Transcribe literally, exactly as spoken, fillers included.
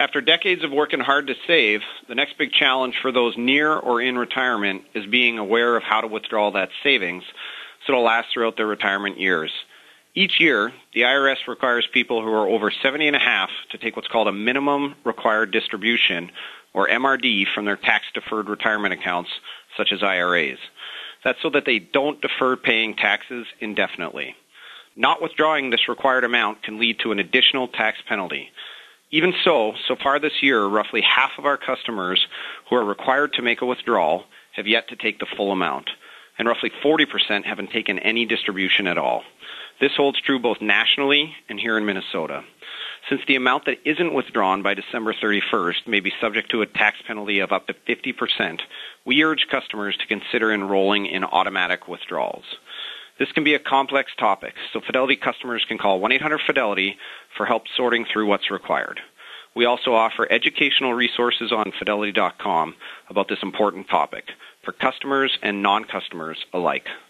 After decades of working hard to save, the next big challenge for those near or in retirement is being aware of how to withdraw that savings so it'll last throughout their retirement years. Each year, the I R S requires people who are over seventy and a half to take what's called a minimum required distribution, or M R D, from their tax-deferred retirement accounts, such as I R As. That's so that they don't defer paying taxes indefinitely. Not withdrawing this required amount can lead to an additional tax penalty. Even so, so far this year, roughly half of our customers who are required to make a withdrawal have yet to take the full amount, and roughly forty percent haven't taken any distribution at all. This holds true both nationally and here in Minnesota. Since the amount that isn't withdrawn by December thirty-first may be subject to a tax penalty of up to fifty percent, we urge customers to consider enrolling in automatic withdrawals. This can be a complex topic, so Fidelity customers can call one eight hundred Fidelity for help sorting through what's required. We also offer educational resources on fidelity dot com about this important topic for customers and non-customers alike.